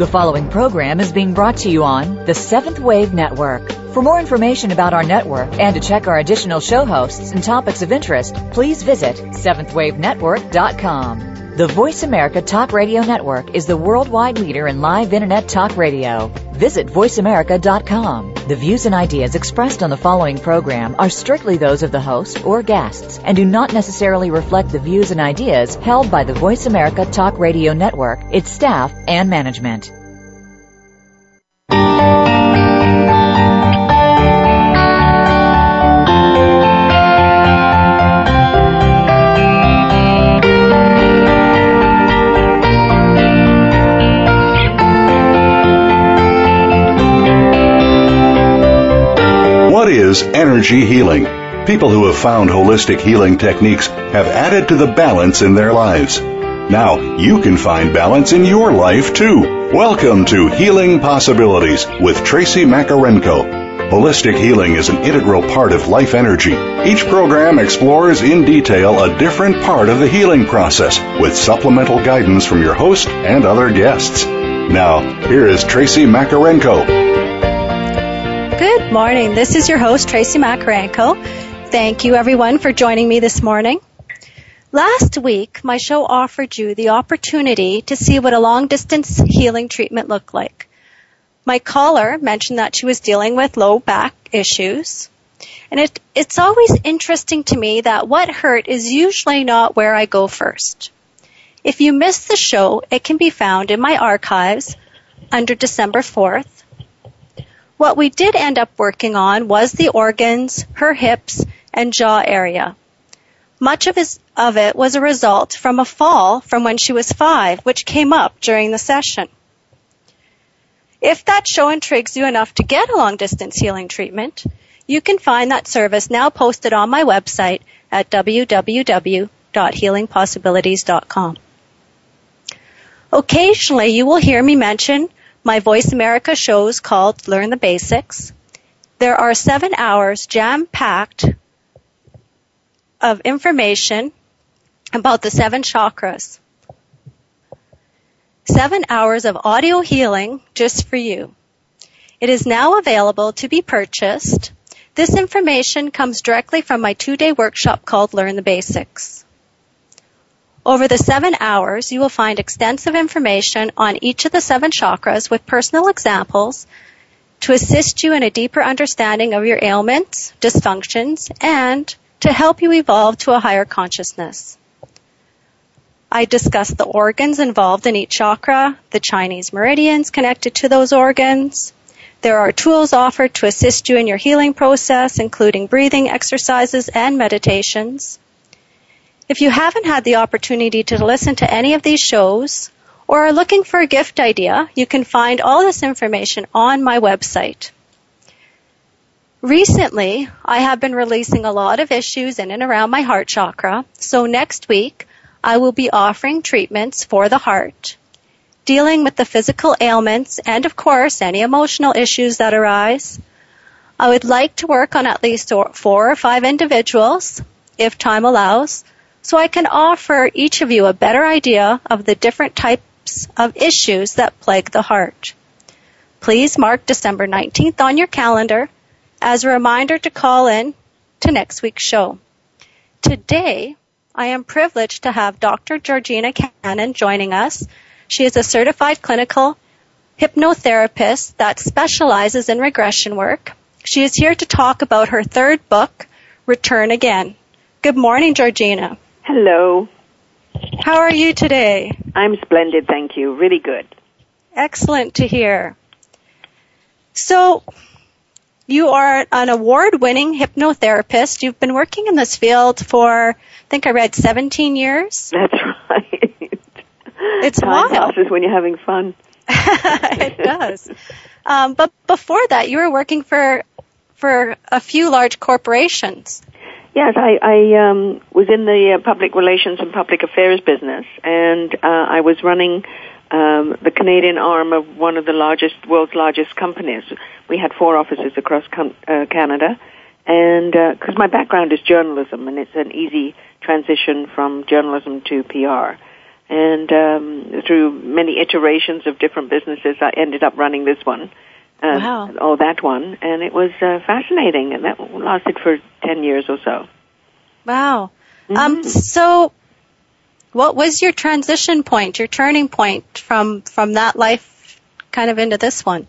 The following program is being brought to you on the Seventh Wave Network. For more information about our network and to check our additional show hosts and topics of interest, please visit seventhwavenetwork.com. The Voice America Talk Radio Network is the worldwide leader in live Internet talk radio. Visit voiceamerica.com. The views and ideas expressed on the following program are strictly those of the host or guests and do not necessarily reflect the views and ideas held by the Voice America Talk Radio Network, its staff, and management. What is energy healing? People who have found holistic healing techniques have added to the balance in their lives. Now, you can find balance in your life, too. Welcome to Healing Possibilities with Tracy Makarenko. Holistic healing is an integral part of life energy. Each program explores in detail a different part of the healing process with supplemental guidance from your host and other guests. Now, here is Tracy Makarenko. Good morning. This is your host, Tracy Makarenko. Thank you, everyone, for joining me this morning. Last week, my show offered you the opportunity to see what a long-distance healing treatment looked like. My caller mentioned that she was dealing with low back issues. And it's always interesting to me that what hurt is usually not where I go first. If you missed the show, it can be found in my archives under December 4th. What we did end up working on was the organs, her hips, and jaw area. Much of it was a result from a fall from when she was 5, which came up during the session. If that show intrigues you enough to get a long-distance healing treatment, you can find that service now posted on my website at www.healingpossibilities.com. Occasionally, you will hear me mention my Voice America shows called Learn the Basics. There are 7 hours jam-packed of information about the 7 chakras. 7 hours of audio healing just for you. It is now available to be purchased. This information comes directly from my 2-day workshop called Learn the Basics. Over the 7 hours, you will find extensive information on each of the 7 chakras with personal examples to assist you in a deeper understanding of your ailments, dysfunctions, and to help you evolve to a higher consciousness. I discuss the organs involved in each chakra, the Chinese meridians connected to those organs. There are tools offered to assist you in your healing process, including breathing exercises and meditations. If you haven't had the opportunity to listen to any of these shows or are looking for a gift idea, you can find all this information on my website. Recently, I have been releasing a lot of issues in and around my heart chakra, so next week I will be offering treatments for the heart, dealing with the physical ailments and, of course, any emotional issues that arise. I would like to work on at least 4 or 5 individuals, if time allows, so I can offer each of you a better idea of the different types of issues that plague the heart. Please mark December 19th on your calendar as a reminder to call in to next week's show. Today, I am privileged to have Dr. Georgina Cannon joining us. She is a certified clinical hypnotherapist that specializes in regression work. She is here to talk about her 3rd book, Return Again. Good morning, Georgina. Hello. How are you today? I'm splendid, thank you. Really good. Excellent to hear. So, you are an award-winning hypnotherapist. You've been working in this field for, I think I read 17 years? That's right. It's Time wild. passes when you're having fun. It does. But before that, you were working for a few large corporations. Yes, I was in the public relations and public affairs business, and I was running the Canadian arm of one of the world's largest companies. We had 4 offices across Canada, and because my background is journalism, and it's an easy transition from journalism to PR. And through many iterations of different businesses, I ended up running this one. Wow. Or that one. And it was fascinating. And that lasted for 10 years or so. Wow. Mm-hmm. So what was your transition point, your turning point from that life kind of into this one?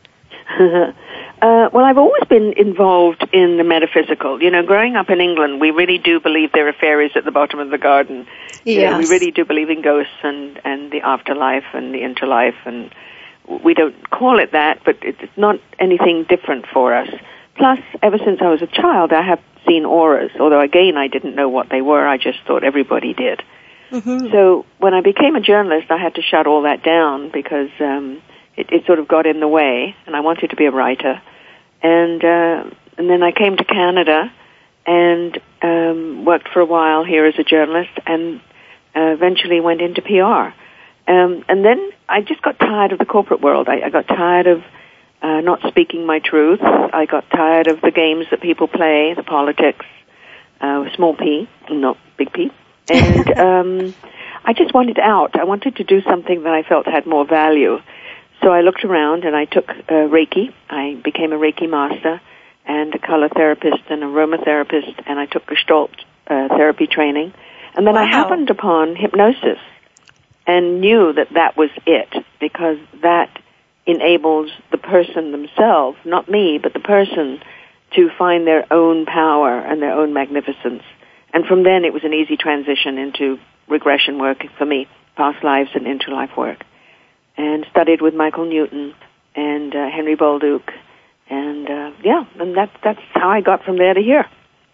Well, I've always been involved in the metaphysical. You know, growing up in England, we really do believe there are fairies at the bottom of the garden. Yes. You know, we really do believe in ghosts and the afterlife and the interlife, and we don't call it that, but it's not anything different for us. Plus, ever since I was a child, I have seen auras, although again, I didn't know what they were. I just thought everybody did. Mm-hmm. So when I became a journalist, I had to shut all that down because it sort of got in the way, and I wanted to be a writer. And then I came to Canada and worked for a while here as a journalist, and eventually went into PR. And then I just got tired of the corporate world. I got tired of not speaking my truth. I got tired of the games that people play, the politics, small p, not big P. And I just wanted out. I wanted to do something that I felt had more value. So I looked around and I took Reiki. I became a Reiki master and a color therapist and aromatherapist, and I took Gestalt therapy training. And then I happened upon hypnosis and knew that that was it, because that enables the person themselves, not me, but the person, to find their own power and their own magnificence. And from then it was an easy transition into regression work for me, past lives and interlife work. And studied with Michael Newton and Henry Bolduc, and and that's how I got from there to here.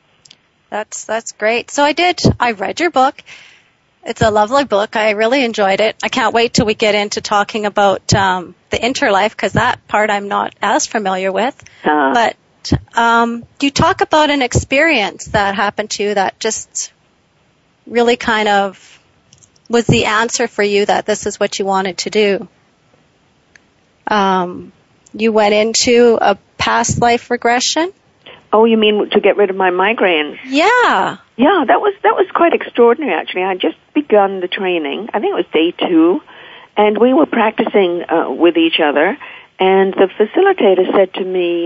That's great. So I read your book. It's a lovely book. I really enjoyed it. I can't wait till we get into talking about the interlife, because that part I'm not as familiar with. But you talk about an experience that happened to you that just really kind of was the answer for you that this is what you wanted to do. You went into a past life regression? Oh, you mean to get rid of my migraines? Yeah. Yeah, that was quite extraordinary, actually. I had just begun the training. I think it was day 2, and we were practicing with each other, and the facilitator said to me,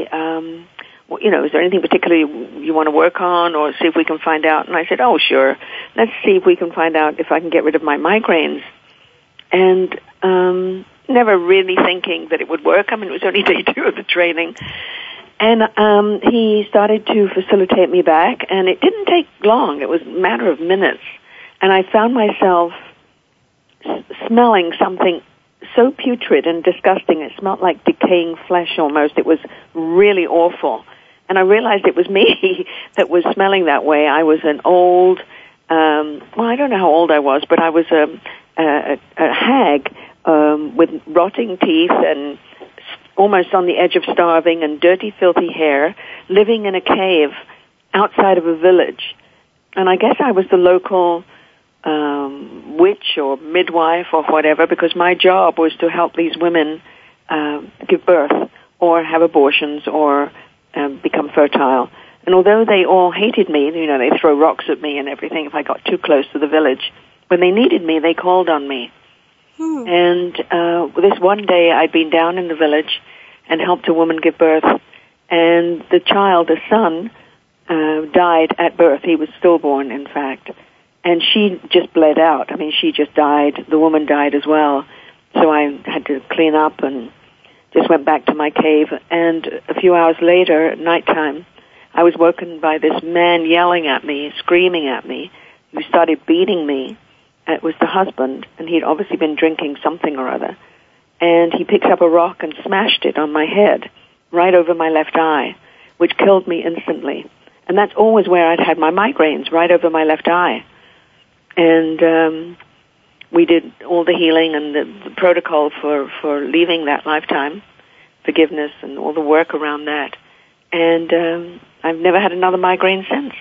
is there anything particular you want to work on, or see if we can find out? And I said, oh, sure. Let's see if we can find out if I can get rid of my migraines. And never really thinking that it would work. I mean, it was only day 2 of the training. And he started to facilitate me back, and it didn't take long. It was a matter of minutes. And I found myself smelling something so putrid and disgusting. It smelled like decaying flesh almost. It was really awful. And I realized it was me that was smelling that way. I was an old, I don't know how old I was, but I was a hag with rotting teeth and almost on the edge of starving and dirty, filthy hair, living in a cave outside of a village. And I guess I was the local witch or midwife or whatever, because my job was to help these women give birth or have abortions or become fertile. And although they all hated me, they throw rocks at me and everything if I got too close to the village, when they needed me, they called on me. And this one day I'd been down in the village and helped a woman give birth, and the child, the son, died at birth. He was stillborn, in fact. And she just bled out. I mean, she just died. The woman died as well. So I had to clean up and just went back to my cave. And a few hours later, at nighttime, I was woken by this man yelling at me, screaming at me, who started beating me. It was the husband, and he'd obviously been drinking something or other. And he picked up a rock and smashed it on my head, right over my left eye, which killed me instantly. And that's always where I'd had my migraines, right over my left eye. And we did all the healing and the protocol for leaving that lifetime, forgiveness and all the work around that. And I've never had another migraine since.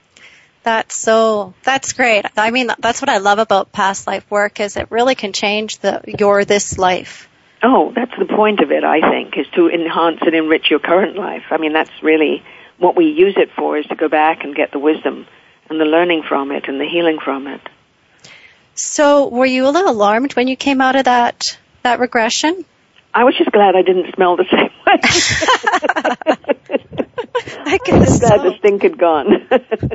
That's great. I mean, that's what I love about past life work, is it really can change your this life. Oh, that's the point of it, I think, is to enhance and enrich your current life. I mean, that's really what we use it for, is to go back and get the wisdom and the learning from it and the healing from it. So were you a little alarmed when you came out of that regression? I was just glad I didn't smell the same way. I guess glad the stink had gone.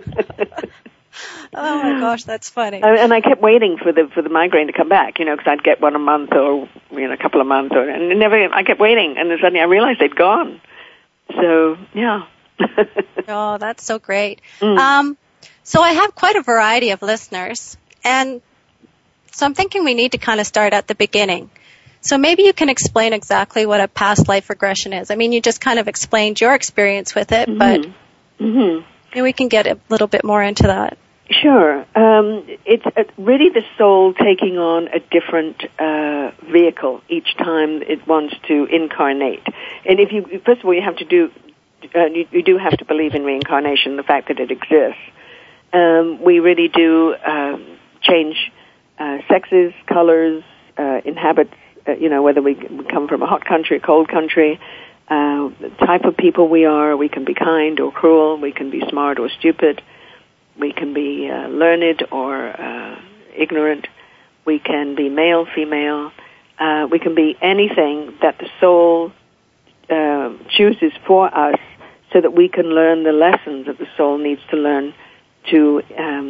Oh my gosh, that's funny. And I kept waiting for the migraine to come back, because I'd get one a month or a couple of months, and I kept waiting, and then suddenly I realized they'd gone. So yeah. Oh, that's so great. So I have quite a variety of listeners, and so I'm thinking we need to kind of start at the beginning. So maybe you can explain exactly what a past life regression is. I mean, you just kind of explained your experience with it, but maybe we can get a little bit more into that. Sure. It's really the soul taking on a different vehicle each time it wants to incarnate. And first of all, you have to you do have to believe in reincarnation, the fact that it exists. We really do change sexes, colors, inhabits, whether we come from a hot country, a cold country, the type of people we are. We can be kind or cruel. We can be smart or stupid. We can be learned or ignorant. We can be male, female. We can be anything that the soul chooses for us so that we can learn the lessons that the soul needs to learn to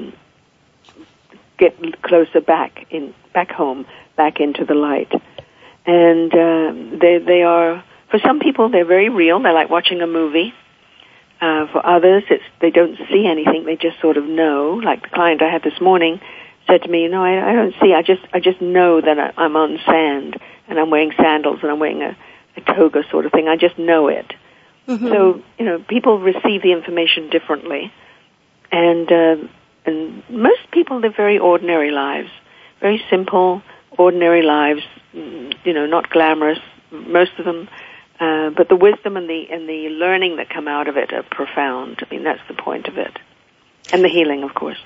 get closer back home, back into the light. And they are, for some people, they're very real. They're like watching a movie. For others, they don't see anything. They just sort of know. Like the client I had this morning said to me, I don't see. I just know that I'm on sand and I'm wearing sandals and I'm wearing a toga sort of thing. I just know it. Mm-hmm. So, people receive the information differently. And most people live very ordinary lives, very simple, ordinary lives, not glamorous, most of them. But the wisdom and the learning that come out of it are profound. I mean, that's the point of it. And the healing, of course.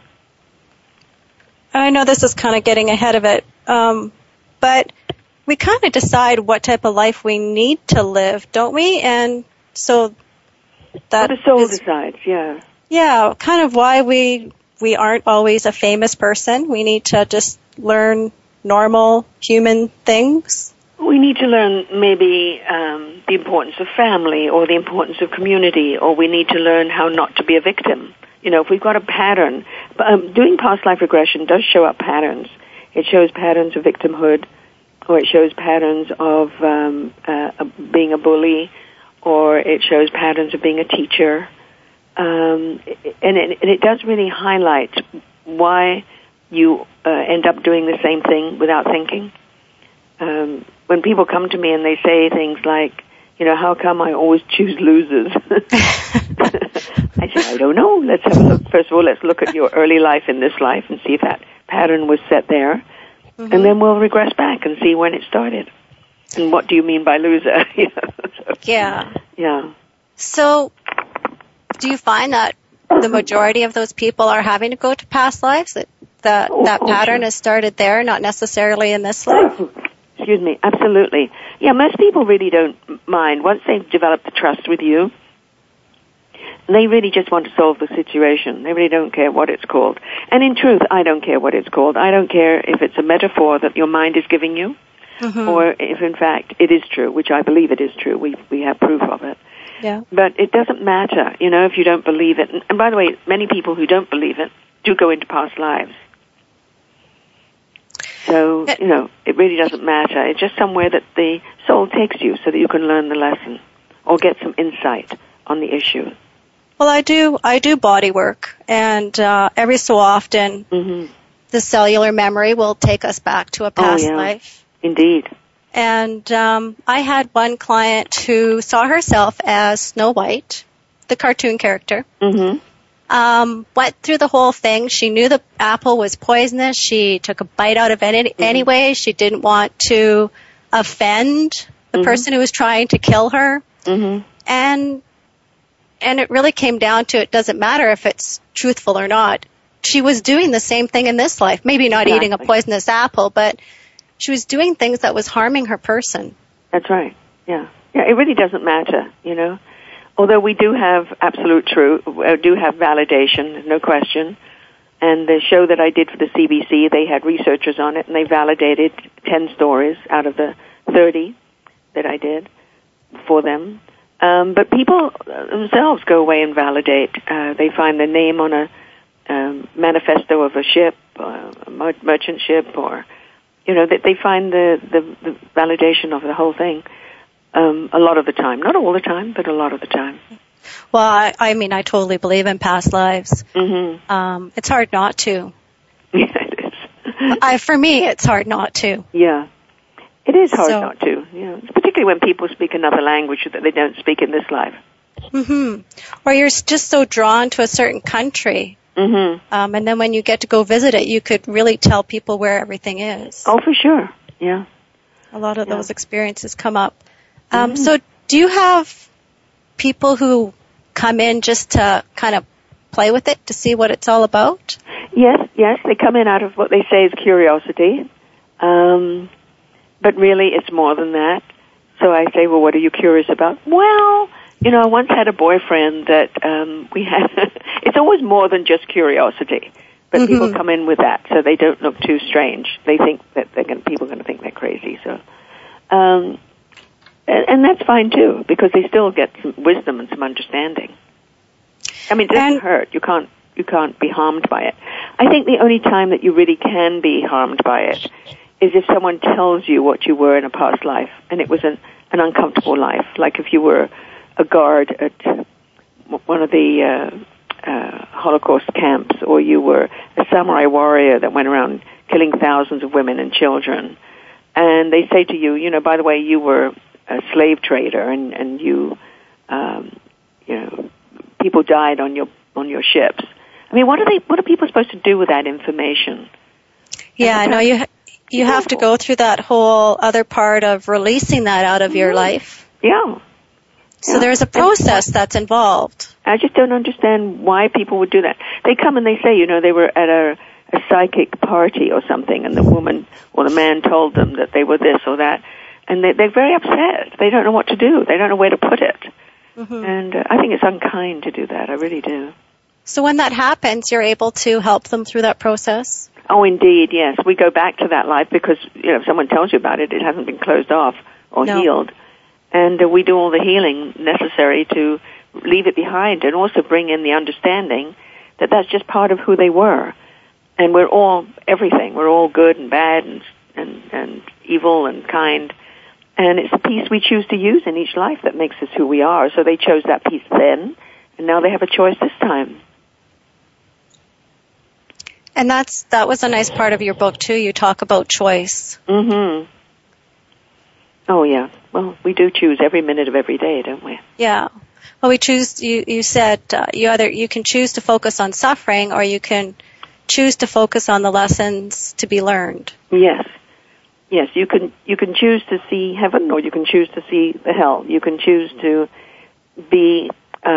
I know this is kind of getting ahead of it, but we kind of decide what type of life we need to live, don't we? And so that the soul decides, yeah. Yeah, kind of why we aren't always a famous person. We need to just learn normal human things. We need to learn maybe the importance of family or the importance of community, or we need to learn how not to be a victim. If we've got a pattern, doing past life regression does show up patterns. It shows patterns of victimhood, or it shows patterns of being a bully, or it shows patterns of being a teacher. And it does really highlight why you end up doing the same thing without thinking. When people come to me and they say things like, how come I always choose losers? I say, I don't know. Let's have a look. First of all, let's look at your early life in this life and see if that pattern was set there. Mm-hmm. And then we'll regress back and see when it started. And what do you mean by loser? Yeah. Yeah. So, do you find that the majority of those people are having to go to past lives? That pattern has started there, not necessarily in this life? Excuse me, absolutely. Yeah, most people really don't mind. Once they've developed the trust with you, they really just want to solve the situation. They really don't care what it's called. And in truth, I don't care what it's called. I don't care if it's a metaphor that your mind is giving you, mm-hmm. or if in fact it is true, which I believe it is true. We have proof of it. Yeah. But it doesn't matter, if you don't believe it. And by the way, many people who don't believe it do go into past lives. So, it really doesn't matter. It's just somewhere that the soul takes you so that you can learn the lesson or get some insight on the issue. Well, I do body work, and every so often mm-hmm. the cellular memory will take us back to a past life. Indeed. And I had one client who saw herself as Snow White, the cartoon character. Mm-hmm. Went through the whole thing. She knew the apple was poisonous. She took a bite out of it anyway. She didn't want to offend the mm-hmm. person who was trying to kill her. Mm-hmm. And it really came down to it doesn't matter if it's truthful or not. She was doing the same thing in this life. Maybe not eating a poisonous apple, but she was doing things that was harming her person. That's right. Yeah. Yeah, it really doesn't matter, Although we do have absolute truth, do have validation, no question, And the show that I did for the CBC, they had researchers on it, and they validated 10 stories out of the 30 that I did for them. But people themselves go away and validate. They find the name on a manifesto of a ship, a merchant ship, or, they find the validation of the whole thing a lot of the time. Not all the time, but a lot of the time. Well, I totally believe in past lives. Mm-hmm. It's hard not to. Yeah, it is. For me, it's hard not to. Yeah. It is hard not to, particularly when people speak another language that they don't speak in this life. Mm-hmm. Or you're just so drawn to a certain country. Mm-hmm. And then when you get to go visit it, you could really tell people where everything is. Oh, for sure. Yeah. A lot of those experiences come up. So do you have people who come in just to kind of play with it, to see what it's all about? Yes. They come in out of what they say is curiosity. But really, it's more than that. So I say, well, what are you curious about? Well, I once had a boyfriend that we had. It's always more than just curiosity. But people come in with that, so they don't look too strange. They think that people are going to think they're crazy. So, and that's fine too, because they still get some wisdom and some understanding. I mean, it doesn't hurt. You can't be harmed by it. I think the only time that you really can be harmed by it is if someone tells you what you were in a past life, and it was an uncomfortable life. Like if you were a guard at one of the Holocaust camps, or you were a samurai warrior that went around killing thousands of women and children, and they say to you, by the way, you were a slave trader, and you, people died on your ships. I mean, what are people supposed to do with that information? Yeah, I know you have to go through that whole other part of releasing that out of your life. Yeah. So there's a process that's involved. I just don't understand why people would do that. They come and they say, they were at a psychic party or something, and the woman or the man told them that they were this or that, and they're very upset. They don't know what to do. They don't know where to put it. Mm-hmm. And I think it's unkind to do that. I really do. So when that happens, you're able to help them through that process? Oh, indeed, yes. We go back to that life because, if someone tells you about it, it hasn't been closed off or healed. And we do all the healing necessary to leave it behind, and also bring in the understanding that that's just part of who they were. And we're all everything. We're all good and bad and evil and kind. And it's the piece we choose to use in each life that makes us who we are. So they chose that piece then, and now they have a choice this time. And that was a nice part of your book, too. You talk about choice. Mm-hmm. Oh, yeah. Well, we do choose every minute of every day, don't we? Yeah. Well, we choose, you said you can choose to focus on suffering, or you can choose to focus on the lessons to be learned. Yes. Yes, you can choose to see heaven, or you can choose to see the hell. You can choose to be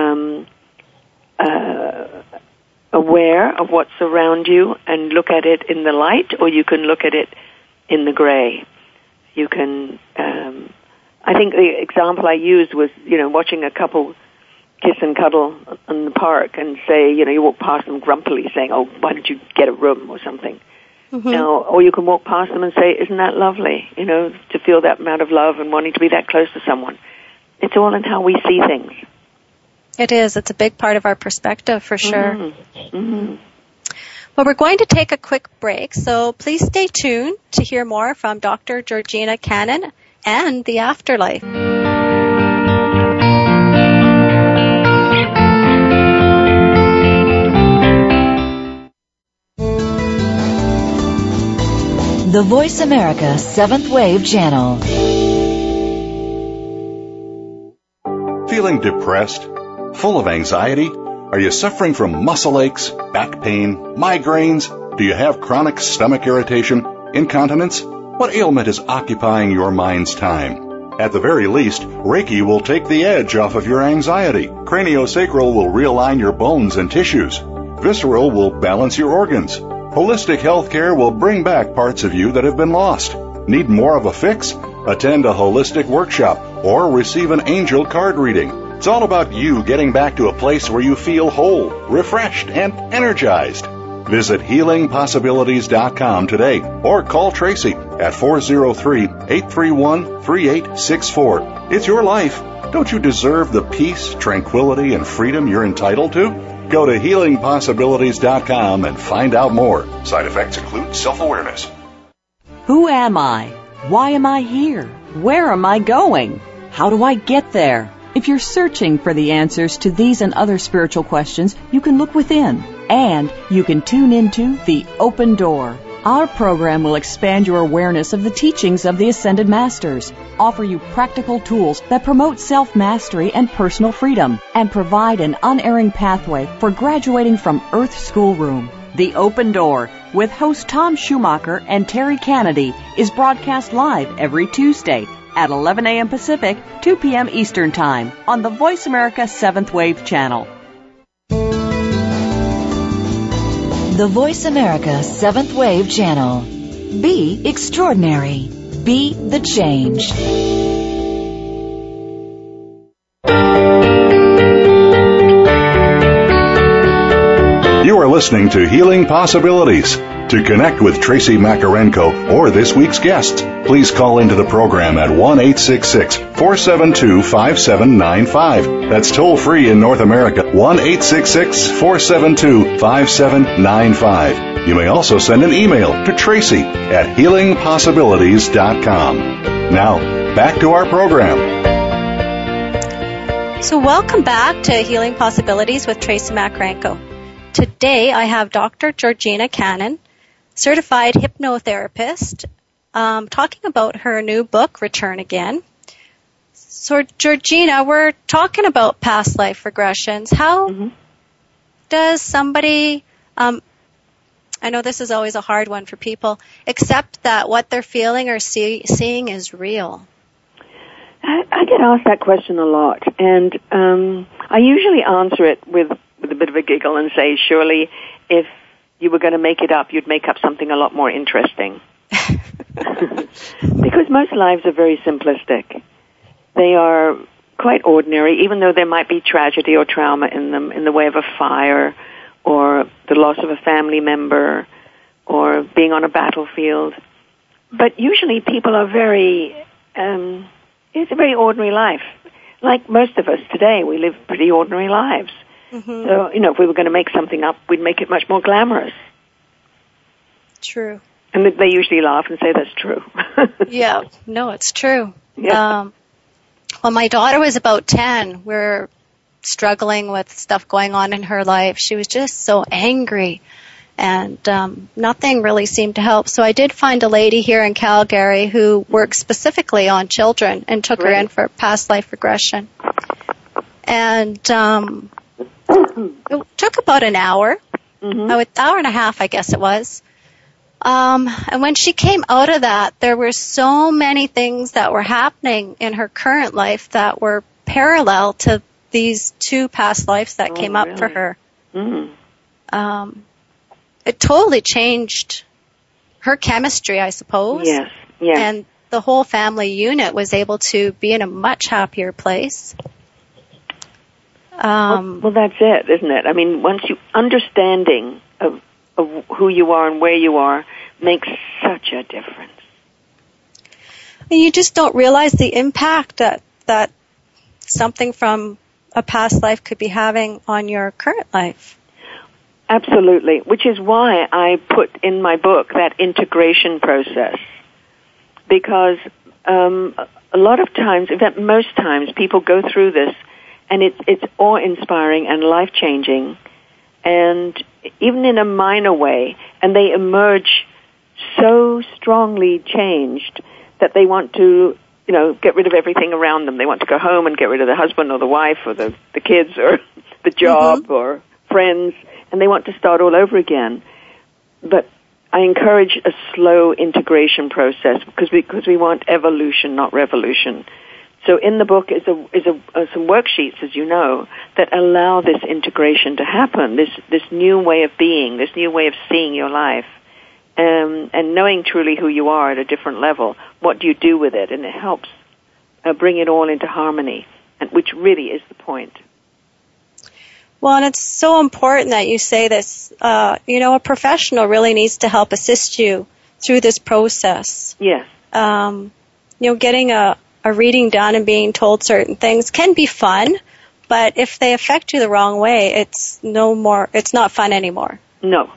aware of what's around you and look at it in the light, or you can look at it in the gray. You can, I think the example I used was, watching a couple kiss and cuddle in the park and say, you walk past them grumpily saying, oh, why don't you get a room or something? Mm-hmm. Or you can walk past them and say, isn't that lovely, to feel that amount of love and wanting to be that close to someone. It's all in how we see things. It is. It's a big part of our perspective, for sure. Mm-hmm. Mm-hmm. Well, we're going to take a quick break, so please stay tuned to hear more from Dr. Georgina Cannon and the afterlife. The Voice America 7th Wave Channel. Feeling depressed? Full of anxiety? Are you suffering from muscle aches, back pain, migraines? Do you have chronic stomach irritation, incontinence? What ailment is occupying your mind's time? At the very least, Reiki will take the edge off of your anxiety. Craniosacral will realign your bones and tissues. Visceral will balance your organs. Holistic healthcare will bring back parts of you that have been lost. Need more of a fix? Attend a holistic workshop or receive an angel card reading. It's all about you getting back to a place where you feel whole, refreshed, and energized. Visit healingpossibilities.com today or call Tracy at 403-831-3864. It's your life. Don't you deserve the peace, tranquility, and freedom you're entitled to? Go to healingpossibilities.com and find out more. Side effects include self-awareness. Who am I? Why am I here? Where am I going? How do I get there? If you're searching for the answers to these and other spiritual questions, you can look within, and you can tune into The Open Door. Our program will expand your awareness of the teachings of the Ascended Masters, offer you practical tools that promote self-mastery and personal freedom, and provide an unerring pathway for graduating from Earth Schoolroom. The Open Door, with host Tom Schumacher and Terry Kennedy, is broadcast live every Tuesday at 11 a.m. Pacific, 2 p.m. Eastern Time on the Voice America 7th Wave channel. The Voice America 7th Wave channel. Be extraordinary. Be the change. You are listening to Healing Possibilities. To connect with Tracy Makarenko or this week's guests, please call into the program at 1-866-472-5795. That's toll free in North America, 1-866-472-5795. You may also send an email to Tracy at healingpossibilities.com. Now, back to our program. So welcome back to Healing Possibilities with Tracy Makarenko. Today I have Dr. Georgina Cannon, certified hypnotherapist, talking about her new book, Return Again. So, Georgina, we're talking about past life regressions. How does somebody, I know this is always a hard one for people, accept that what they're feeling or seeing is real? I get asked that question a lot, and I usually answer it with a bit of a giggle and say, surely if you were going to make it up, you'd make up something a lot more interesting. Because most lives are very simplistic. They are quite ordinary, even though there might be tragedy or trauma in them, in the way of a fire or the loss of a family member or being on a battlefield. But usually people are it's a very ordinary life. Like most of us today, we live pretty ordinary lives. So, if we were going to make something up, we'd make it much more glamorous. True. And they usually laugh and say that's true. Yeah, no, it's true. Yeah. When my daughter was about 10, we were struggling with stuff going on in her life. She was just so angry, and nothing really seemed to help. So I did find a lady here in Calgary who works specifically on children and took her in for past life regression. And it took about an hour, an hour and a half, I guess it was. And when she came out of that, there were so many things that were happening in her current life that were parallel to these two past lives that came up for her. It totally changed her chemistry, I suppose. Yes. And the whole family unit was able to be in a much happier place. Well, that's it, isn't it? I mean, once understanding of who you are and where you are makes such a difference. And you just don't realize the impact that something from a past life could be having on your current life. Absolutely, which is why I put in my book that integration process. Because a lot of times, in fact, most times, people go through this, and it's awe-inspiring and life-changing, and even in a minor way, and they emerge so strongly changed that they want to, get rid of everything around them. They want to go home and get rid of the husband or the wife or the kids or the job or friends, and they want to start all over again. But I encourage a slow integration process because we want evolution, not revolution. So in the book is some worksheets, as you know, that allow this integration to happen, this new way of being, this new way of seeing your life, and knowing truly who you are at a different level. What do you do with it? And it helps bring it all into harmony, which really is the point. Well, and it's so important that you say this. A professional really needs to help assist you through this process. Yes. Getting a reading done and being told certain things can be fun, but if they affect you the wrong way, it's not fun anymore. No.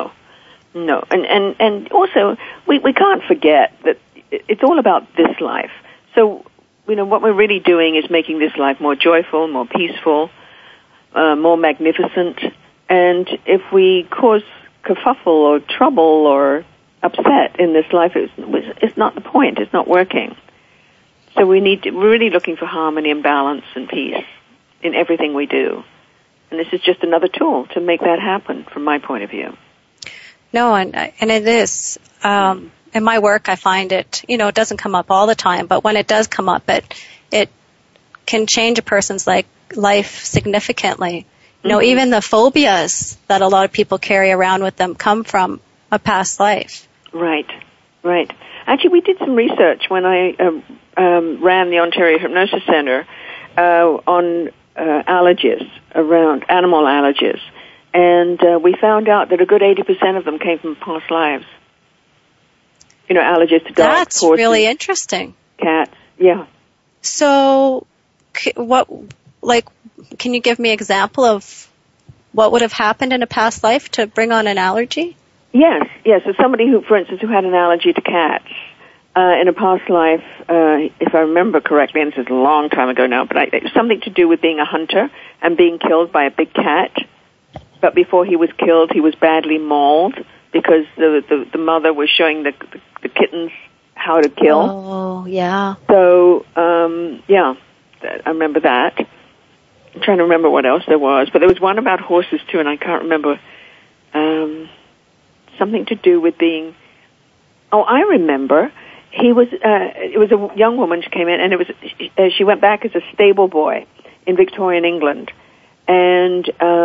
And also, we can't forget that it's all about this life. So, what we're really doing is making this life more joyful, more peaceful, more magnificent. And if we cause kerfuffle or trouble or upset in this life, it's not the point. It's not working. So we're really looking for harmony and balance and peace in everything we do. And this is just another tool to make that happen from my point of view. No, and it is. In my work, I find it, it doesn't come up all the time, but when it does come up, it can change a person's life significantly. Even the phobias that a lot of people carry around with them come from a past life. Right. Actually, we did some research when I ran the Ontario Hypnosis Center on allergies, around animal allergies. And we found out that a good 80% of them came from past lives. Allergies to dogs, horses. That's really interesting. Cats, yeah. So, can you give me an example of what would have happened in a past life to bring on an allergy? Yes. So somebody who, for instance, who had an allergy to cats in a past life, if I remember correctly, and this is a long time ago now, but it was something to do with being a hunter and being killed by a big cat. But before he was killed, he was badly mauled because the mother was showing the kittens how to kill. Oh, yeah. So, I remember that. I'm trying to remember what else there was, but there was one about horses too, and I can't remember. Something to do with being. Oh, I remember. It was a young woman. She came in, and she went back as a stable boy in Victorian England, and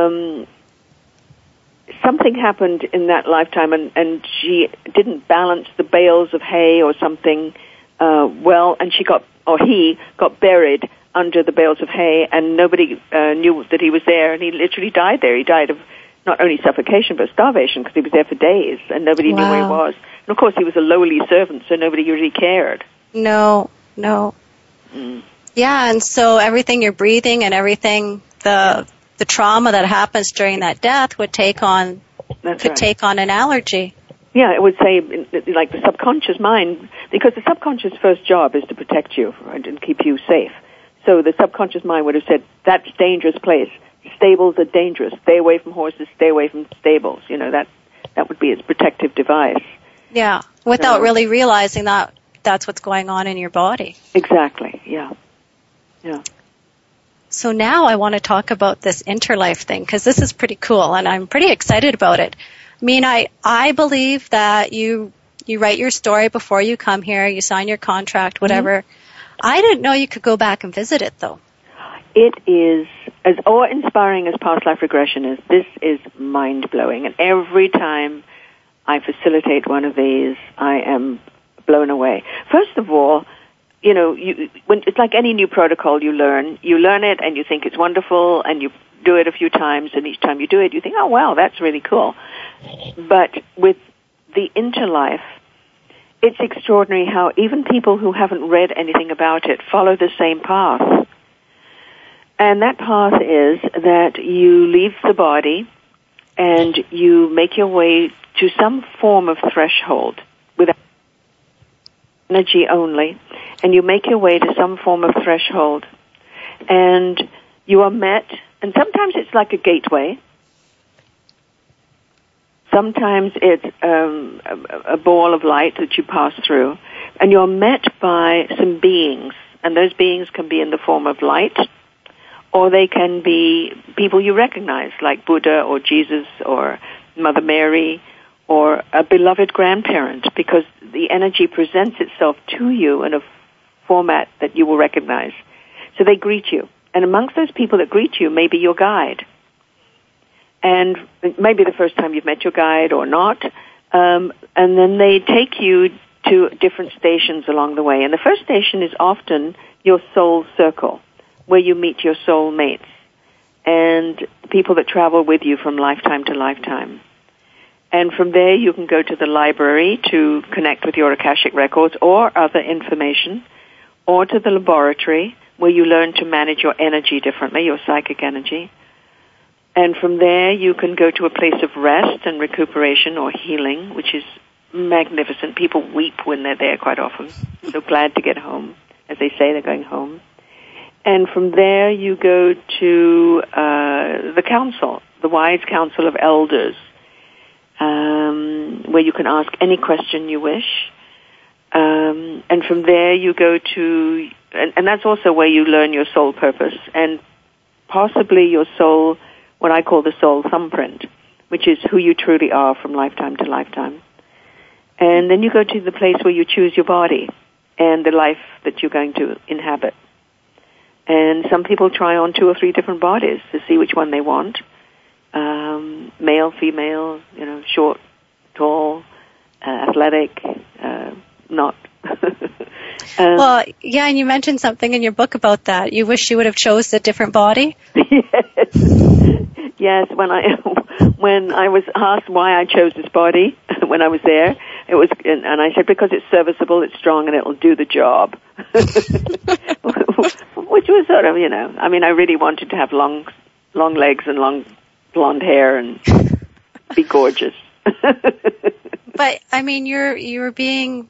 something happened in that lifetime, and she didn't balance the bales of hay or something well, and he got buried under the bales of hay, and nobody knew that he was there, and he literally died there. He died of not only suffocation but starvation because he was there for days, and nobody knew where he was. And of course, he was a lowly servant, so nobody really cared. No. Mm. Yeah, and so everything you're breathing and everything, the trauma that happens during that death would take on an allergy. Yeah, it would say, like the subconscious mind, because the subconscious first job is to protect you and keep you safe. So the subconscious mind would have said, that's a dangerous place. Stables are dangerous. Stay away from horses, stay away from stables. That would be its protective device. Yeah, without really realizing that that's what's going on in your body. Exactly, yeah. So now I want to talk about this interlife thing, because this is pretty cool, and I'm pretty excited about it. I mean, I believe that you write your story before you come here, you sign your contract, whatever. Mm-hmm. I didn't know you could go back and visit it, though. It is, as awe-inspiring as past life regression is, this is mind-blowing. And every time I facilitate one of these, I am blown away. First of all, when it's like any new protocol you learn it and you think it's wonderful and you do it a few times, and each time you do it, you think, oh, wow, that's really cool. But with the interlife, it's extraordinary how even people who haven't read anything about it follow the same path. And that path is that you leave the body and you make your way to some form of threshold with energy only, and you make your way to some form of threshold, and you are met, and sometimes it's like a gateway, sometimes it's a ball of light that you pass through, and you're met by some beings, and those beings can be in the form of light, or they can be people you recognize, like Buddha or Jesus or Mother Mary or a beloved grandparent, because the energy presents itself to you in a format that you will recognize. So they greet you. And amongst those people that greet you may be your guide. And maybe the first time you've met your guide or not. And then they take you to different stations along the way. And the first station is often your soul circle, where you meet your soul mates. and people that travel with you from lifetime to lifetime. And from there, you can go to the library to connect with your Akashic records or other information, or to the laboratory where you learn to manage your energy differently, your psychic energy. And from there, you can go to a place of rest and recuperation or healing, which is magnificent. People weep when they're there quite often. So glad to get home. As they say, they're going home. And from there, you go to the council, the wise council of elders, where you can ask any question you wish. And from there, you go to, and that's also where you learn your soul purpose and possibly your soul, what I call the soul thumbprint, which is who you truly are from lifetime to lifetime. And then you go to the place where you choose your body and the life that you're going to inhabit. And some people try on 2 or 3 different bodies to see which one they want. Male, female, short, tall, athletic, not. Well, yeah, and you mentioned something in your book about that. You wish you would have chose a different body? Yes, when I was asked why I chose this body when I was there, it was, and I said because it's serviceable, it's strong, and it'll do the job. Which was sort of, I mean, I really wanted to have long legs and long blonde hair and be gorgeous. But I mean, you're being,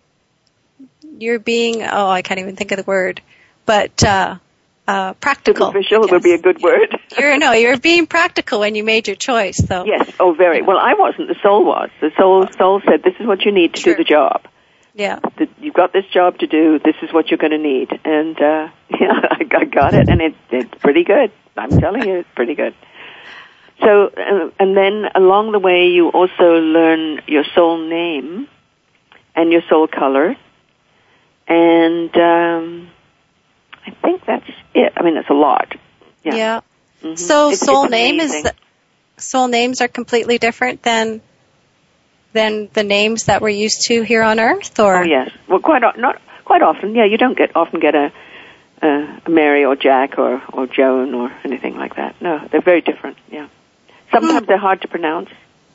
oh, I can't even think of the word, but practical. Superficial would be a good word. You're being practical when you made your choice, though. Yes, very. Well, I wasn't. The soul was. The soul said, this is what you need to do the job. Yeah. You've got this job to do. This is what you're going to need. And, I got it, and it's pretty good. I'm telling you, it's pretty good. So, and then along the way, you also learn your soul name and your soul color. And I think that's it. I mean, that's a lot. Yeah. Mm-hmm. So soul names are completely different than the names that we're used to here on Earth, or? Oh, yes. Well, quite often. Yeah, you don't often get a Mary or Jack or Joan or anything like that. No, they're very different. Yeah. Sometimes they're hard to pronounce.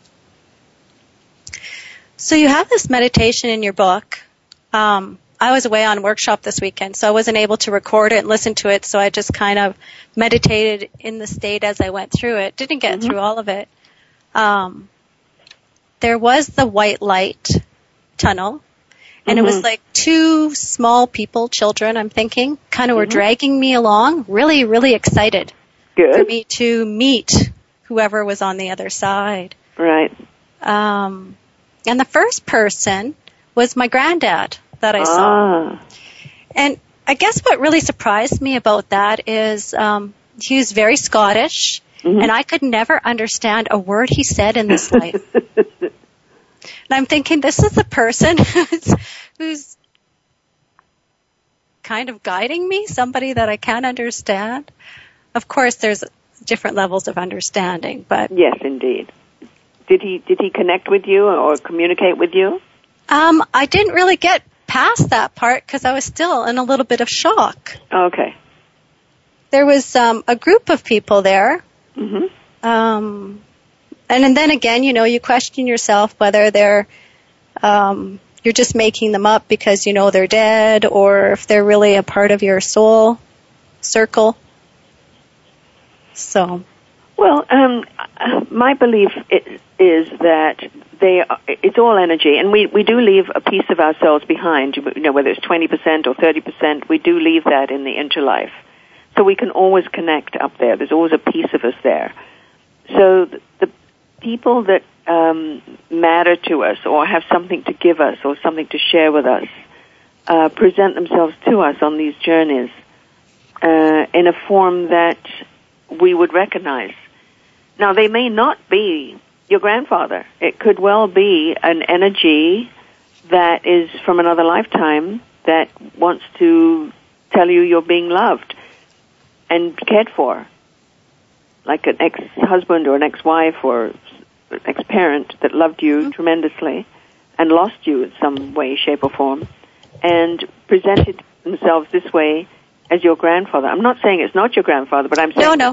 So you have this meditation in your book. I was away on workshop this weekend, so I wasn't able to record it and listen to it, so I just kind of meditated in the state as I went through it. Didn't get through all of it. There was the white light tunnel, and it was like 2 small people, children, I'm thinking, kind of were dragging me along, really, really excited for me to meet whoever was on the other side. Right. And the first person was my granddad that I saw. And I guess what really surprised me about that is he was very Scottish, and I could never understand a word he said in this life. And I'm thinking, this is the person who's kind of guiding me, somebody that I can't understand. Of course, there's different levels of understanding, but yes, indeed. Did he connect with you or communicate with you? I didn't really get past that part because I was still in a little bit of shock. Okay. There was a group of people there. And then again, you question yourself whether they're you're just making them up because they're dead, or if they're really a part of your soul circle. So, well, my belief is that it's all energy, and we do leave a piece of ourselves behind. Whether it's 20% or 30%, we do leave that in the interlife. So we can always connect up there. There's always a piece of us there. So the people that matter to us or have something to give us or something to share with us present themselves to us on these journeys in a form that we would recognize. Now, they may not be your grandfather. It could well be an energy that is from another lifetime that wants to tell you you're being loved and cared for, like an ex-husband or an ex-wife or an ex-parent that loved you tremendously and lost you in some way, shape, or form, and presented themselves this way as your grandfather. I'm not saying it's not your grandfather, but I'm saying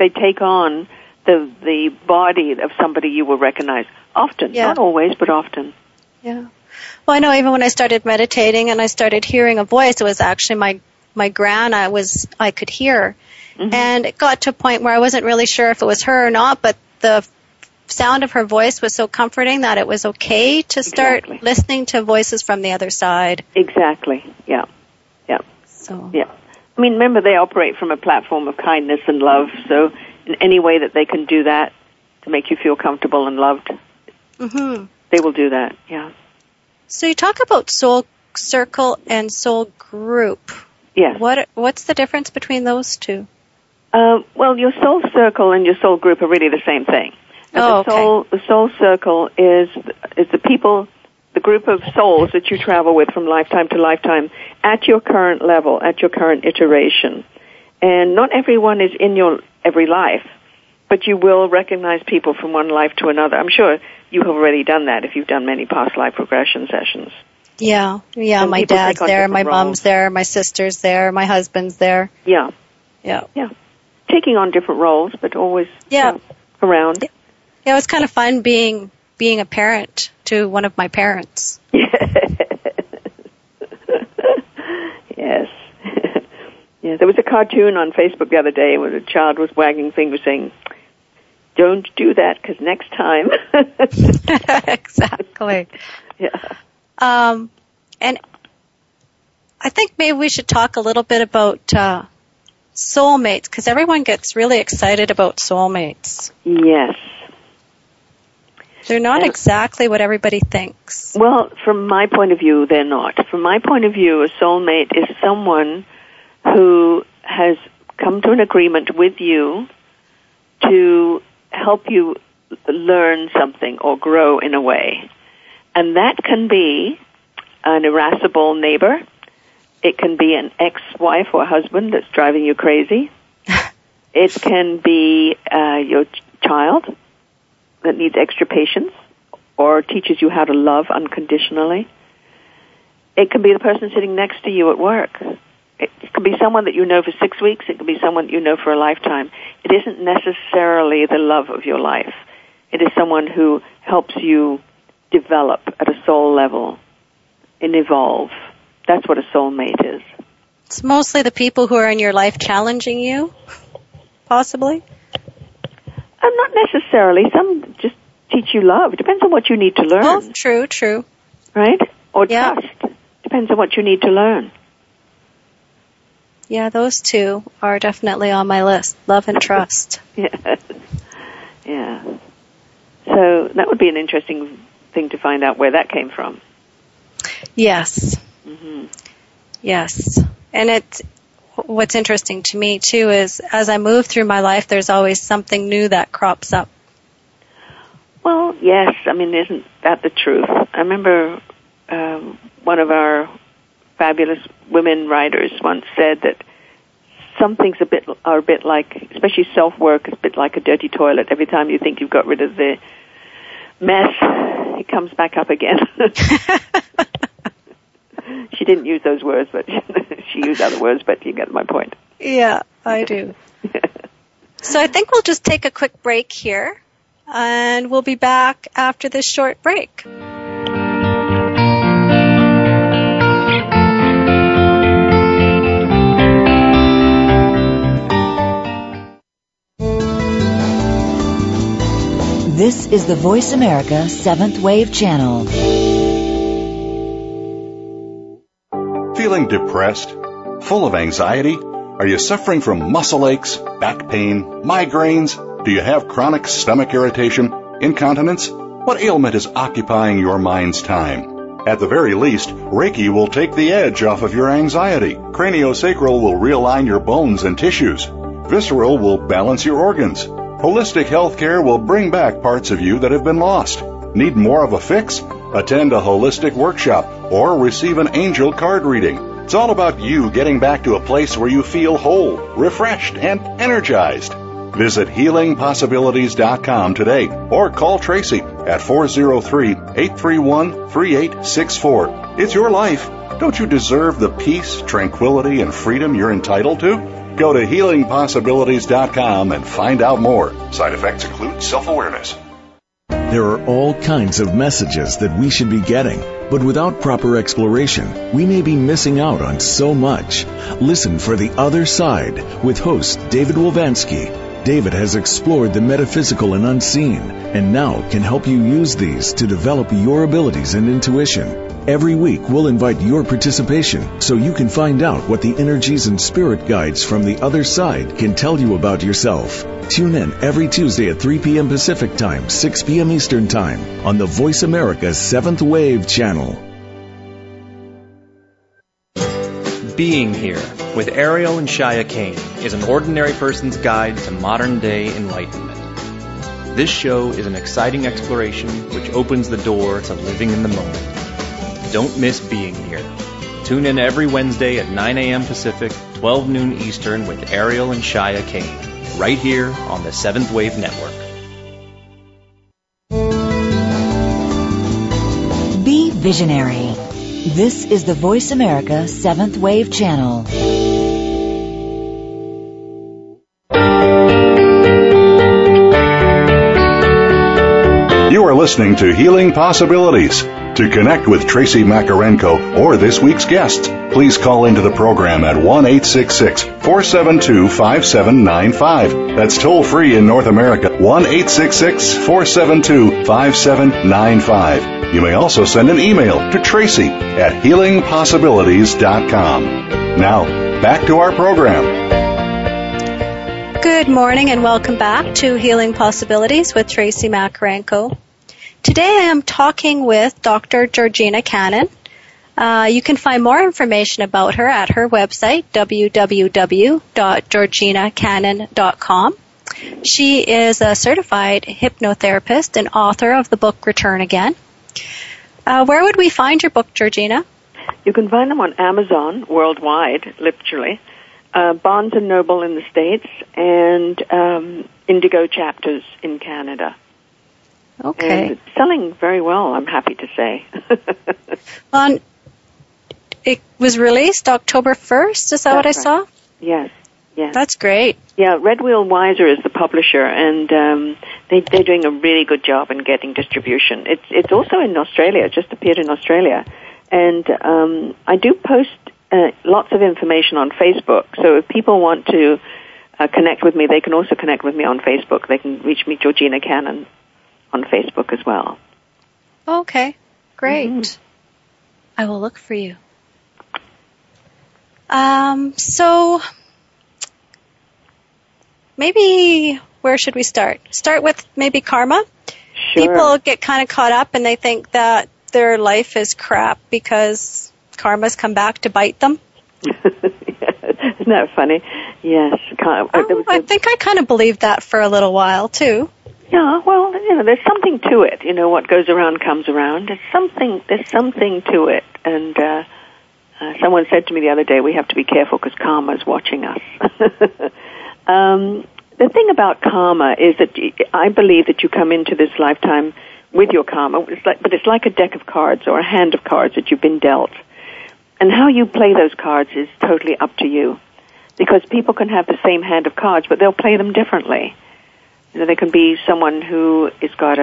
they take on the body of somebody you will recognize. Often, not always, but often. Yeah. Well, I know even when I started meditating and I started hearing a voice, it was actually my gran I could hear. Mm-hmm. And it got to a point where I wasn't really sure if it was her or not, but the sound of her voice was so comforting that it was okay to start listening to voices from the other side. Exactly. Yeah. Yeah. So. Yeah. I mean, remember, they operate from a platform of kindness and love, so in any way that they can do that to make you feel comfortable and loved, they will do that. Yeah. So you talk about soul circle and soul group. Yes. What's the difference between those two? Well, your soul circle and your soul group are really the same thing. The soul circle is the people, the group of souls that you travel with from lifetime to lifetime at your current level, at your current iteration. And not everyone is in your every life, but you will recognize people from one life to another. I'm sure you have already done that if you've done many past life regression sessions. Yeah. My dad's there, my mom's there, my sister's there, my husband's there. Yeah. Taking on different roles, but always around. Yeah, it was kind of fun being a parent to one of my parents. Yes. Yeah, there was a cartoon on Facebook the other day where a child was wagging fingers saying, "Don't do that, because next time." Exactly. Yeah. And I think maybe we should talk a little bit about soulmates, because everyone gets really excited about soulmates. Yes. They're not exactly what everybody thinks. Well, from my point of view, they're not. From my point of view, a soulmate is someone who has come to an agreement with you to help you learn something or grow in a way. And that can be an irascible neighbor. It can be an ex-wife or husband that's driving you crazy. It can be your child that needs extra patience or teaches you how to love unconditionally. It can be the person sitting next to you at work. It could be someone that you know for 6 weeks. It could be someone that you know for a lifetime. It isn't necessarily the love of your life. It is someone who helps you develop at a soul level and evolve. That's what a soulmate is. It's mostly the people who are in your life challenging you, possibly? Not necessarily. Some just teach you love. It depends on what you need to learn. Oh, true. Right? Or trust. Depends on what you need to learn. Yeah, those two are definitely on my list. Love and trust. Yes. Yeah. So that would be an interesting thing to find out where that came from. Yes. Mm-hmm. Yes. And what's interesting to me, too, is as I move through my life, there's always something new that crops up. Well, yes. I mean, isn't that the truth? I remember one of our fabulous women writers once said that some things are a bit like, especially self-work, is a bit like a dirty toilet. Every time you think you've got rid of the mess, it comes back up again. She didn't use those words, but she used other words, but you get my point. Yeah, I do. So I think we'll just take a quick break here, and we'll be back after this short break. This is the Voice America 7th Wave Channel. Feeling depressed? Full of anxiety? Are you suffering from muscle aches, back pain, migraines? Do you have chronic stomach irritation, incontinence? What ailment is occupying your mind's time? At the very least, Reiki will take the edge off of your anxiety. Craniosacral will realign your bones and tissues. Visceral will balance your organs. Holistic healthcare will bring back parts of you that have been lost. Need more of a fix? Attend a holistic workshop or receive an angel card reading. It's all about you getting back to a place where you feel whole, refreshed, and energized. Visit healingpossibilities.com today or call Tracy at 403-831-3864. It's your life. Don't you deserve the peace, tranquility, and freedom you're entitled to? Go to healingpossibilities.com and find out more. Side effects include self-awareness. There are all kinds of messages that we should be getting, but without proper exploration, we may be missing out on so much. Listen for The Other Side with host David Wolvansky. David has explored the metaphysical and unseen, and now can help you use these to develop your abilities and intuition. Every week, we'll invite your participation so you can find out what the energies and spirit guides from the other side can tell you about yourself. Tune in every Tuesday at 3 p.m. Pacific Time, 6 p.m. Eastern Time on the Voice America 7th Wave channel. Being Here with Ariel and Shia Kane is an ordinary person's guide to modern-day enlightenment. This show is an exciting exploration which opens the door to living in the moment. Don't miss Being Here. Tune in every Wednesday at 9 a.m. Pacific, 12 noon Eastern with Ariel and Shia Kane, right here on the 7th Wave Network. Be visionary. This is the Voice America 7th Wave channel. You are listening to Healing Possibilities. To connect with Tracy Makarenko or this week's guests, please call into the program at 1-866-472-5795. That's toll free in North America, 1-866-472-5795. You may also send an email to Tracy at healingpossibilities.com. Now, back to our program. Good morning and welcome back to Healing Possibilities with Tracy Makarenko. Today I am talking with Dr. Georgina Cannon. You can find more information about her at her website, www.georginacannon.com. She is a certified hypnotherapist and author of the book Return Again. Where would we find your book, Georgina? You can find them on Amazon worldwide, literally, Barnes & Noble in the States, and Indigo Chapters in Canada. Okay. And it's selling very well, I'm happy to say. It was released October 1st, is that what I saw? Yes, yes. That's great. Yeah, Red Wheel Weiser is the publisher, and they're doing a really good job in getting distribution. It's also in Australia, it just appeared in Australia. And I do post lots of information on Facebook, so if people want to connect with me, they can also connect with me on Facebook. They can reach me, Georgina Cannon, on Facebook as well. Okay, great. Mm-hmm. I will look for you. So maybe where should we start? Start with maybe karma. Sure. People get kind of caught up and they think that their life is crap because karma's come back to bite them. Isn't that funny? Yes. I think I kind of believed that for a little while too. Yeah, well, there's something to it. What goes around comes around. There's something to it. And someone said to me the other day, we have to be careful because karma's watching us. The thing about karma is that I believe that you come into this lifetime with your karma, but it's like a deck of cards or a hand of cards that you've been dealt. And how you play those cards is totally up to you. Because people can have the same hand of cards, but they'll play them differently. There can be someone who has got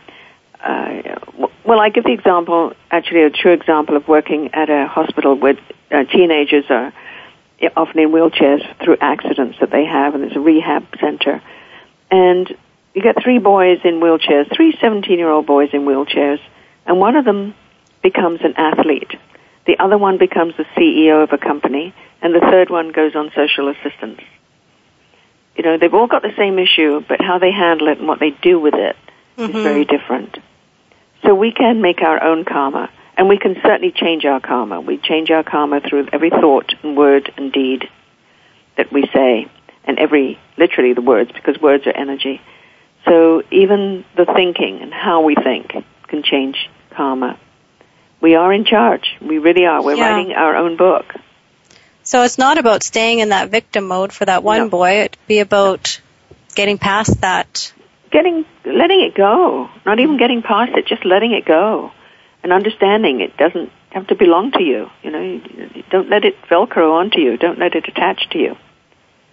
I give the example, actually a true example of working at a hospital where teenagers are often in wheelchairs through accidents that they have, and there's a rehab center. And you get 3 boys in wheelchairs, 3 17-year-old boys in wheelchairs, and one of them becomes an athlete. The other one becomes the CEO of a company, and the third one goes on social assistance. They've all got the same issue, but how they handle it and what they do with it is very different. So we can make our own karma, and we can certainly change our karma. We change our karma through every thought and word and deed that we say, and literally the words, because words are energy. So even the thinking and how we think can change karma. We are in charge. We really are. We're writing our own book. So it's not about staying in that victim mode for that one boy. It'd be about getting past that. Letting it go. Not even getting past it, just letting it go. And understanding it doesn't have to belong to you. You don't let it Velcro onto you. Don't let it attach to you.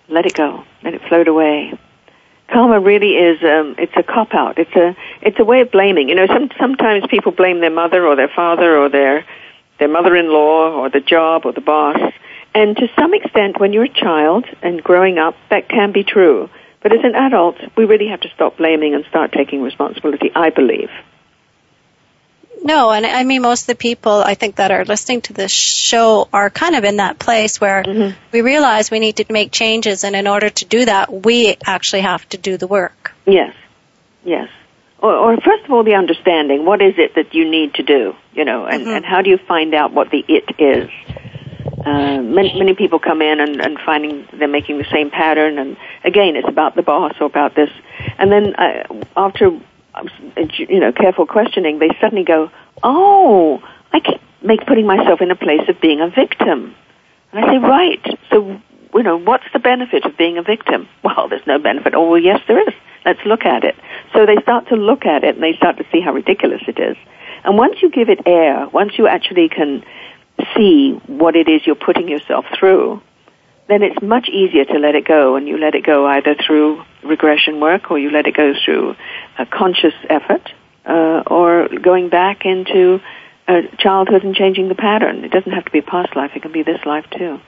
let it go. Let it float away. Karma really is, it's a cop-out. It's a way of blaming. You know, sometimes people blame their mother or their father or their mother-in-law or the job or the boss. And to some extent, when you're a child and growing up, that can be true. But as an adult, we really have to stop blaming and start taking responsibility, I believe. No, and I mean, most of the people I think that are listening to this show are kind of in that place where we realize we need to make changes, and in order to do that, we actually have to do the work. Yes, yes. Or first of all, the understanding. What is it that you need to do, you know, and how do you find out what the it is? Many people come in and finding they're making the same pattern, and again, it's about the boss or about this. And then after, you know, careful questioning, they suddenly go, oh, I keep putting myself in a place of being a victim. And I say, right, so, you know, what's the benefit of being a victim? Well, there's no benefit. Oh, well, yes, there is. Let's look at it. So they start to look at it, and they start to see how ridiculous it is. And once you give it air, once you actually can see what it is you're putting yourself through, then it's much easier to let it go, and you let it go either through regression work or you let it go through a conscious effort or going back into childhood and changing the pattern. It doesn't have to be past life. It can be this life too.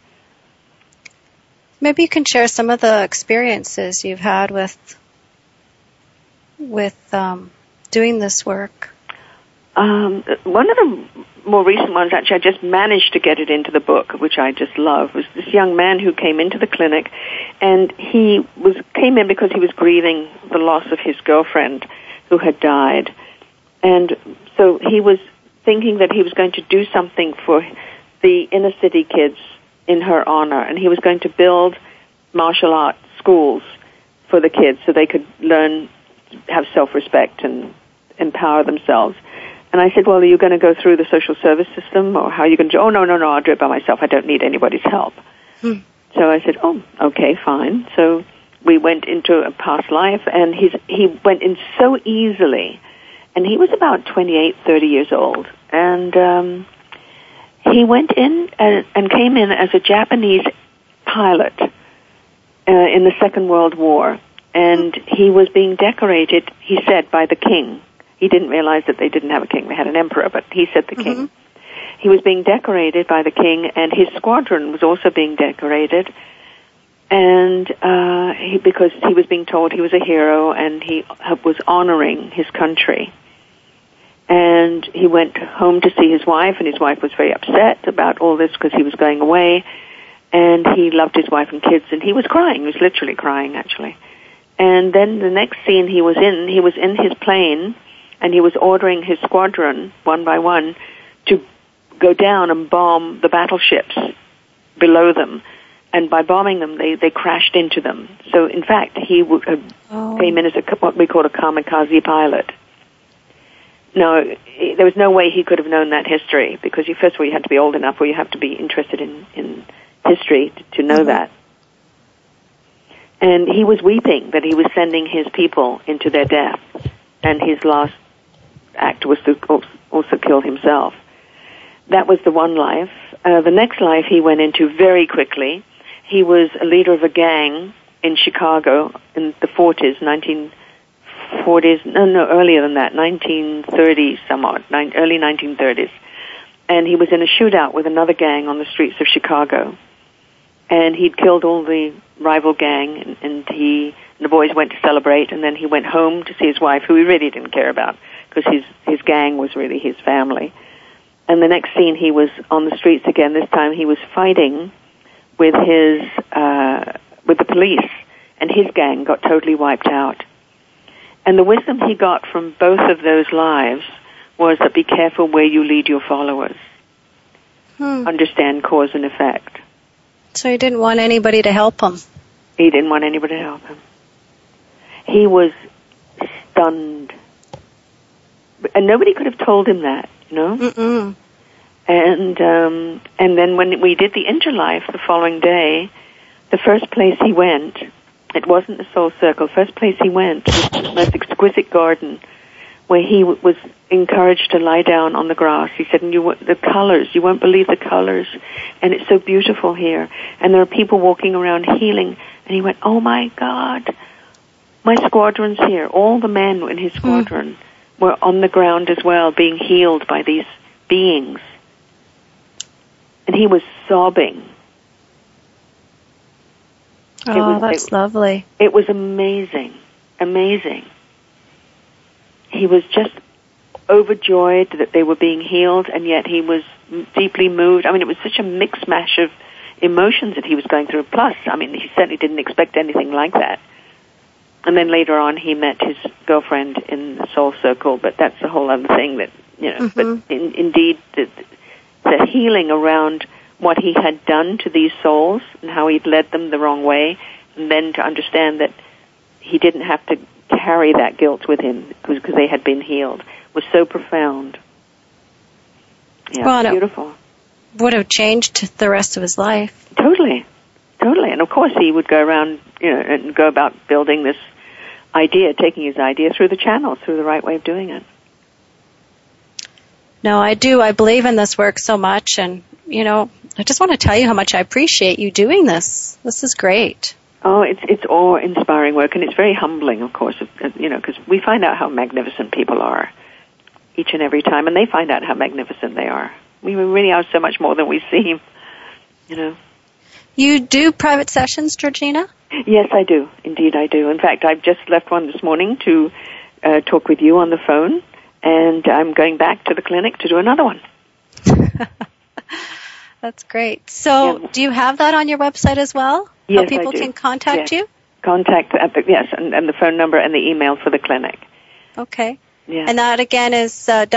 Maybe you can share some of the experiences you've had with doing this work. One of the more recent ones, actually, I just managed to get it into the book, which I just love, was this young man who came into the clinic, and he came in because he was grieving the loss of his girlfriend who had died. And so he was thinking that he was going to do something for the inner city kids in her honor, and he was going to build martial arts schools for the kids so they could learn, have self-respect and empower themselves. And I said, well, are you going to go through the social service system, or how are you going to do? Oh, no, I'll do it by myself. I don't need anybody's help. So I said, oh, okay, fine. So we went into a past life, and he went in so easily. And he was about 28, 30 years old. And he went in and came in as a Japanese pilot in the Second World War. And he was being decorated, he said, by the king. He didn't realize that they didn't have a king. They had an emperor, but he said the king. He was being decorated by the king, and his squadron was also being decorated. And because he was being told he was a hero, and he was honoring his country. And he went home to see his wife, and his wife was very upset about all this because he was going away. And he loved his wife and kids, and he was crying. He was literally crying, actually. And then the next scene he was in his plane, and he was ordering his squadron, one by one, to go down and bomb the battleships below them. And by bombing them, they crashed into them. So, in fact, he came in as what we call a kamikaze pilot. Now, there was no way he could have known that history, because first of all, you had to be old enough, or you have to be interested in history to know that. And he was weeping that he was sending his people into their death, and his last act was to also kill himself. That was the one life. The next life he went into very quickly. He was a leader of a gang in Chicago in the 40s, 1940s, no, earlier than that, 1930s somewhat, early 1930s. And he was in a shootout with another gang on the streets of Chicago. And he'd killed all the rival gang, and the boys went to celebrate, and then he went home to see his wife, who he really didn't care about, because his gang was really his family. And the next scene, he was on the streets again. This time he was fighting with with the police, and his gang got totally wiped out. And the wisdom he got from both of those lives was that be careful where you lead your followers. Understand cause and effect. So he didn't want anybody to help him. He didn't want anybody to help him. He was stunned. And nobody could have told him that, you know? And then when we did the interlife the following day, the first place he went, it wasn't the Soul Circle, first place he went was the most exquisite garden where he was encouraged to lie down on the grass. He said, and the colors, you won't believe the colors, and it's so beautiful here. And there are people walking around healing. And he went, oh my God, my squadron's here. All the men in his squadron were on the ground as well, being healed by these beings. And he was sobbing. Oh, that's lovely. It was amazing, amazing. He was just overjoyed that they were being healed, and yet he was deeply moved. I mean, it was such a mix mash of emotions that he was going through. Plus, I mean, he certainly didn't expect anything like that. And then later on, he met his girlfriend in the soul circle, but that's a whole other thing that, you know, but indeed, the healing around what he had done to these souls and how he'd led them the wrong way, and then to understand that he didn't have to carry that guilt with him because they had been healed, was so profound. Yeah, well, beautiful. Would have changed the rest of his life. Totally. And of course he would go around, you know, and go about building this idea, taking his idea through the channels, through the right way of doing it. No, I do. I believe in this work so much, and, you know, I just want to tell you how much I appreciate you doing this. This is great. Oh, it's awe-inspiring work, and it's very humbling, of course, you know, because we find out how magnificent people are each and every time, and they find out how magnificent they are. We really are so much more than we seem, you know. You do private sessions, Georgina? Yes, I do. Indeed, I do. In fact, I've just left one this morning to talk with you on the phone, and I'm going back to the clinic to do another one. That's great. So, do you have that on your website as well? Yes, how people can contact you? Contact, and the phone number and the email for the clinic. Okay. Yeah. And that again is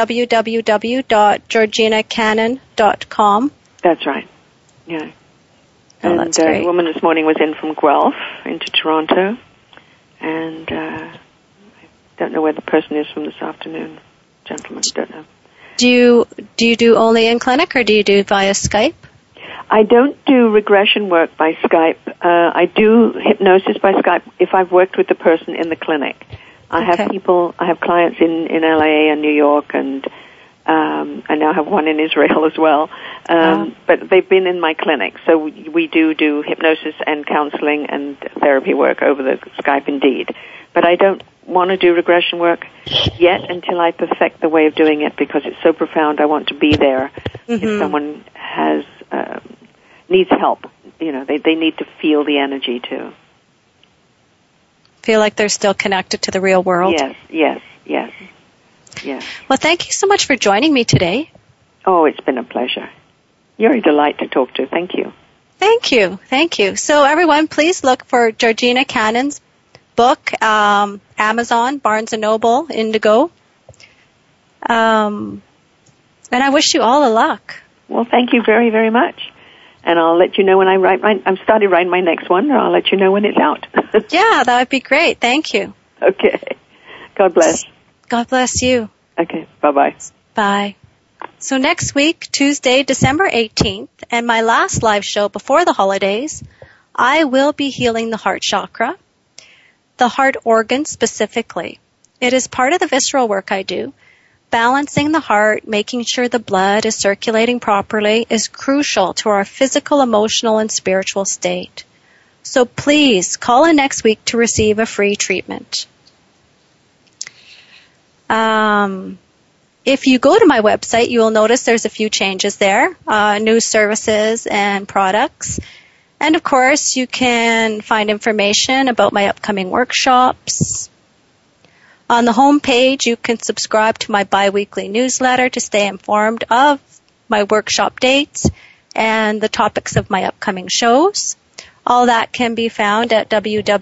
www.georginacannon.com. That's right. Yeah. Oh, that's great. The woman this morning was in from Guelph into Toronto, and I don't know where the person is from this afternoon. Gentleman, don't know. Do you do only in clinic, or do you do via Skype? I don't do regression work by Skype. I do hypnosis by Skype if I've worked with the person in the clinic. I have clients in LA and New York, and I now have one in Israel as well. But they've been in my clinic, so we do hypnosis and counseling and therapy work over the Skype indeed. But I don't want to do regression work yet until I perfect the way of doing it, because it's so profound. I want to be there if someone has needs help. You know, they need to feel the energy too. Feel like they're still connected to the real world. Yes. Well, thank you so much for joining me today. Oh, it's been a pleasure. You're a delight to talk to. Thank you. Thank you. So everyone, please look for Georgina Cannon's book, Amazon, Barnes & Noble, Indigo. And I wish you all the luck. Well, thank you very, very much. And I'll let you know when I'm started writing my next one, or I'll let you know when it's out. Yeah, that would be great. Thank you. Okay. God bless. God bless you. Okay. Bye-bye. Bye. So next week, Tuesday, December 18th, and my last live show before the holidays, I will be healing the heart chakra, the heart organ specifically. It is part of the visceral work I do. Balancing the heart, making sure the blood is circulating properly is crucial to our physical, emotional, and spiritual state. So please call in next week to receive a free treatment. If you go to my website, you will notice there's a few changes there, new services and products. And of course, you can find information about my upcoming workshops. On the home page, you can subscribe to my biweekly newsletter to stay informed of my workshop dates and the topics of my upcoming shows. All that can be found at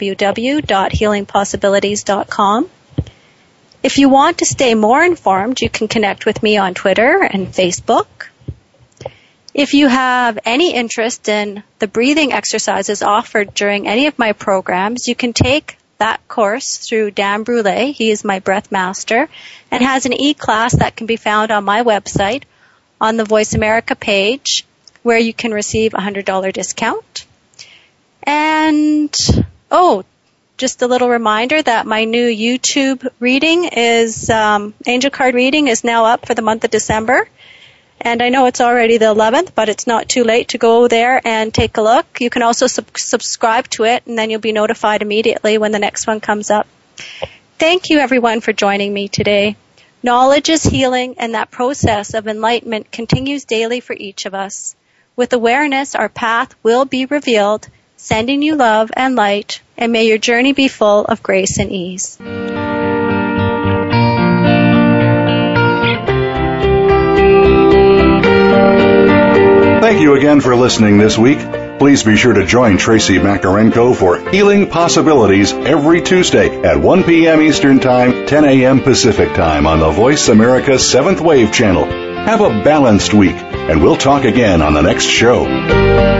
www.healingpossibilities.com. If you want to stay more informed, you can connect with me on Twitter and Facebook. If you have any interest in the breathing exercises offered during any of my programs, you can take that course through Dan Brule. He is my breath master and has an e-class that can be found on my website on the Voice America page, where you can receive a $100 discount. And, just a little reminder that my new YouTube reading is, Angel Card reading is now up for the month of December. And I know it's already the 11th, but it's not too late to go there and take a look. You can also subscribe to it, and then you'll be notified immediately when the next one comes up. Thank you, everyone, for joining me today. Knowledge is healing, and that process of enlightenment continues daily for each of us. With awareness, our path will be revealed, sending you love and light, and may your journey be full of grace and ease. Thank you again for listening this week. Please be sure to join Tracy Makarenko for Healing Possibilities every Tuesday at 1 p.m. Eastern Time, 10 a.m. Pacific Time on the Voice America 7th Wave channel. Have a balanced week, and we'll talk again on the next show.